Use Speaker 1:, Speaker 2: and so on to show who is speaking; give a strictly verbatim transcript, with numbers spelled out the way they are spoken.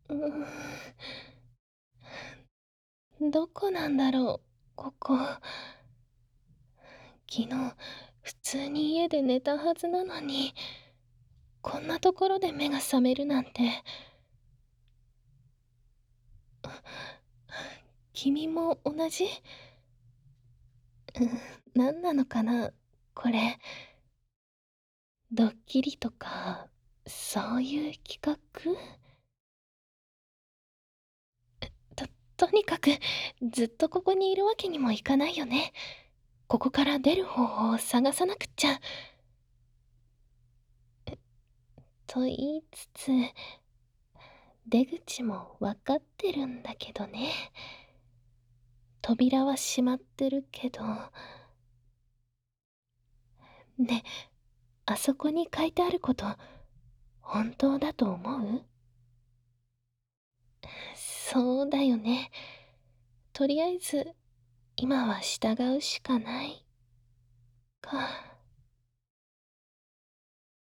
Speaker 1: うーん。どこなんだろう、ここ。昨日、普通に家で寝たはずなのに、こんなところで目が覚めるなんて。君も同じ？うん、なんなのかな、これ。ドッキリとか、そういう企画？ととにかく、ずっとここにいるわけにもいかないよね。ここから出る方法を探さなくっちゃ。と言いつつ、出口も分かってるんだけどね。扉は閉まってるけど。ね、あそこに書いてあること、本当だと思う？そうだよね。とりあえず、今は従うしかないか。